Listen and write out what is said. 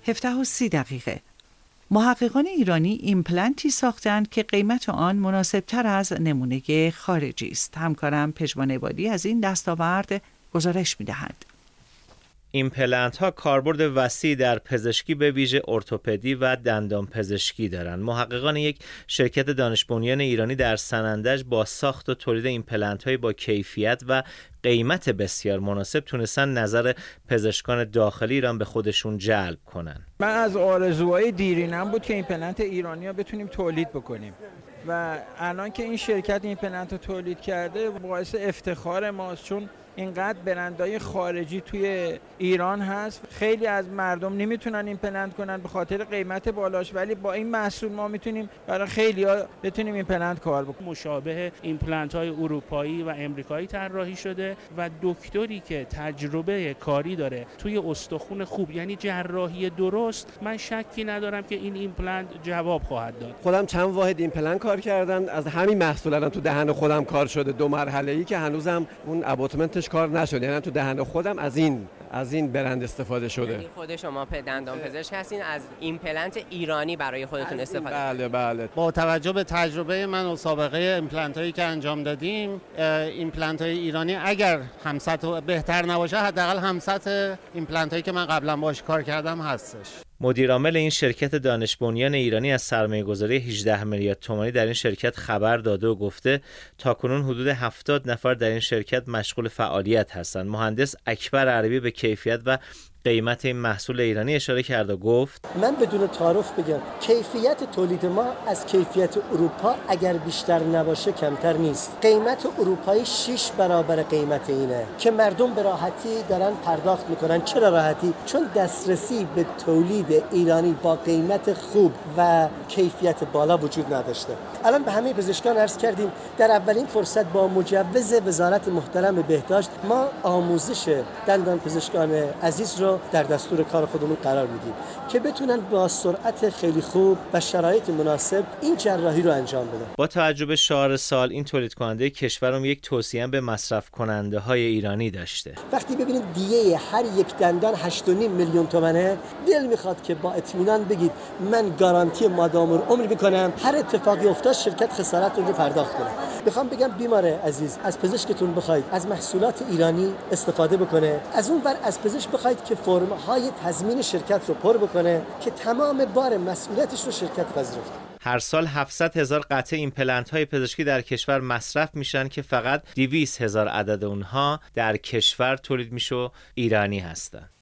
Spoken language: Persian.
17:30. محققان ایرانی ایمپلنتی ساختند که قیمت آن مناسبتر از نمونه خارجی است. همکارم پژمان عبادی از این دستاورد گزارش می‌دهد. ایمپلنت ها کاربرد وسیعی در پزشکی به ویژه ارتوپدی و دندان پزشکی دارند. محققان یک شرکت دانش بنیان ایرانی در سنندج با ساخت و تولید ایمپلنت های با کیفیت و قیمت بسیار مناسب تونستن نظر پزشکان داخلی ایران به خودشون جلب کنن. من از آرزوهای دیرینم بود که ایمپلنت ایرانی ها بتونیم تولید بکنیم و الان که این شرکت ایمپلنت رو تولید کرده باعث افتخار ماست، چون اینقدر برندهای خارجی توی ایران هست. خیلی از مردم نمیتونن ایمپلنت کنن به خاطر قیمت بالاش، ولی با این محصول ما میتونیم برای خیلی‌ها بتونیم ایمپلنت کار بکنیم. مشابه ایمپلنت‌های اروپایی و امریکایی طراحی شده و دکتری که تجربه کاری داره توی استخوان خوب، یعنی جراحی درست، من شکی ندارم که این ایمپلنت جواب خواهد داد. خودم چند واحد ایمپلنت کار کردم، از همین محصول الان تو دهن خودم کار شده، 2 مرحله‌ای که هنوزم اون اباتمنتش کار نشده، یعنی تو دهن خودم از این برند استفاده شده. یعنی خود شما دندان پزشک هستین، از ایمپلنت ایرانی برای خودتون استفاده؟ بله. با توجه به تجربه من و سابقه ایمپلنت هایی که انجام دادیم، ایمپلنت های ایرانی اگر همسطح بهتر نباشه، حداقل همسطح ایمپلنت هایی که من قبلا باهاش کار کردم هستش. مدیر عامل این شرکت دانش بنیان ایرانی از سرمایه‌گذاری 18 میلیارد تومانی در این شرکت خبر داده و گفته تاکنون حدود 70 نفر در این شرکت مشغول فعالیت هستند. مهندس اکبر عربی به کیفیت و قیمت این محصول ایرانی اشاره کرد و گفت من بدون تعارف بگم کیفیت تولید ما از کیفیت اروپا اگر بیشتر نباشه کمتر نیست. قیمت اروپایی 6 برابر قیمت اینه که مردم به راحتی دارن پرداخت میکنن. چرا راحتی؟ چون دسترسی به تولید ایرانی با قیمت خوب و کیفیت بالا وجود نداشته. الان به همه پزشکان عرض کردیم در اولین فرصت با مجوز وزارت محترم بهداشت ما آموزش دندان پزشکان عزیز رو در دستور کار خودمون قرار میدیم که بتونن با سرعت خیلی خوب و شرایط مناسب این جراحی رو انجام بدن. با توجه به شعار سال این تولید کننده کشورم یک توصیه به مصرف کننده های ایرانی داشته. وقتی ببینید دیه هر یک دندان 8.5 میلیون تومنه، دل میخواد که با اطمینان بگید من گارانتی مادام العمر میکنم هر اتفاقی افتاد شرکت خسارت رو پرداخت کنه. میخوام بگم بیمار عزیز از پزشکتون بخواید از محصولات ایرانی استفاده بکنه، از اون ور از پزشک بخواید که فرم‌های تضمین شرکت رو پر بکنه که تمام بار مسئولیتش رو شرکت پذیرفته. هر سال 700,000 قطعه ایمپلنت های پزشکی در کشور مصرف میشن که فقط 200,000 عدد اونها در کشور تولید میشه و ایرانی هستن.